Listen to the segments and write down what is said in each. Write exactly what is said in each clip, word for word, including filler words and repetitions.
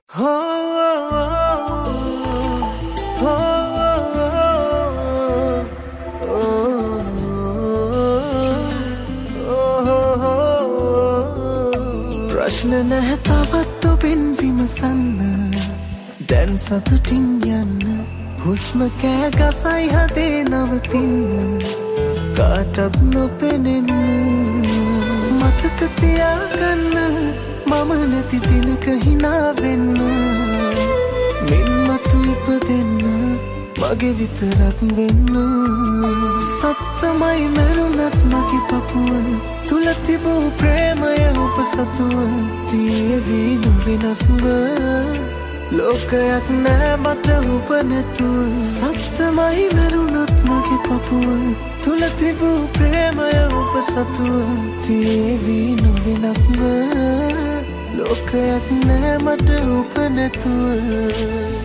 ප්‍රශ්න නැහැ තවත් ඔබෙන් විමසන්න දැන් සතුටින් යන්න හුස්ම කෑ ගසයි හදේ නවතින්න කාටත් නොපෙනෙන්න මතක තියාගන්න මම නැති දිනක හිනා වෙන්න මින් මතු ඉපදෙන්න මගේ විතරක් වෙන්න සත්තමයි මරුණත් මගේ පපුව තුල තිබූ ප්‍රේමය උපසතුව තියවී නොවෙනස්ව ලෝකයක් නෑ මට උප නැතුව සත්තමයි මරුණත් මගේ පපුව තුල තිබූ ප්‍රේමය උපසතුව තියවී නොවෙනස්ව ලෝකයක් නෑ මට උප නැතුව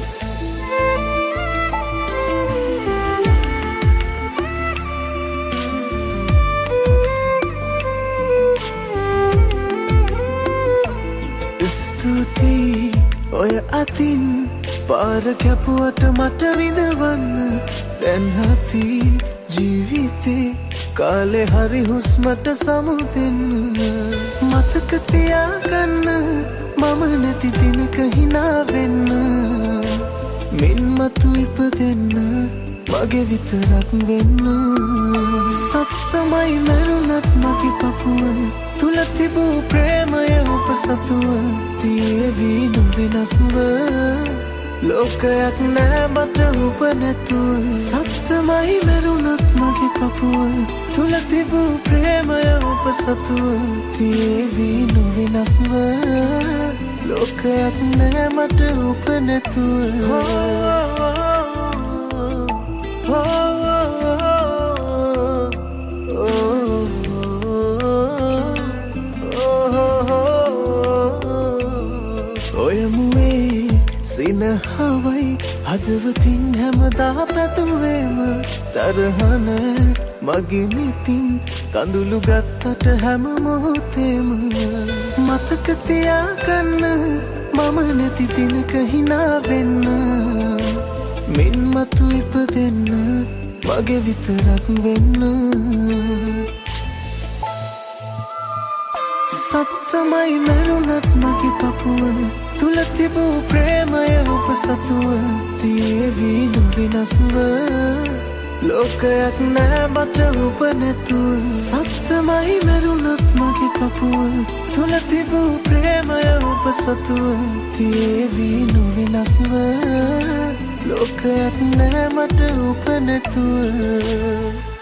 ඔය අතින් පාර කැපුවට මට විඳවන්න දැන් හති ජීවිතේ කාලේ හරි හුස්මට සමුදෙන්න මතක තියාගන්න මම නැති දිනක හිනා වෙන්න මින් මතු ඉපදෙන්න මගේ විතරක් වෙන්න සත්තමයි මරුණත් මගේ පපුව තුල තිබූ ප්‍රේමය උපසතුව තියවී නොවෙනස්ව ලෝකයක් නෑ මට උප නැතුව සත්තමයි මරුණත් මගේ පපුව තුල තිබූ ප්‍රේමය උපසතුව තියවී නොවෙනස්ව ලෝකයක් නෑ මට උප නැතුව සිනහවයි හදවතින් හැමදා පැතුවේම තරහන මගේ නිතින් කඳුළු ගත්තට හැම මොහොතේම මතක තියාගන්න මම නැති දිනක හිනා වෙන්න මින් මතු ඉපදෙන්න මගේ විතරක් වෙන්න සත්තමයි මරුණත් මගේ පපුව තුල තිබූ ප්‍රේමය උපසතුව තියවී නොවෙනස්ව ලෝකයක් නෑ මට උප නැතුව සත්තමයි මරුණත් මගේ පපුව තුල තිබූ ප්‍රේමය උපසතුව තියවී නොවෙනස්ව ලෝකයක් නෑ මට උප නැතුව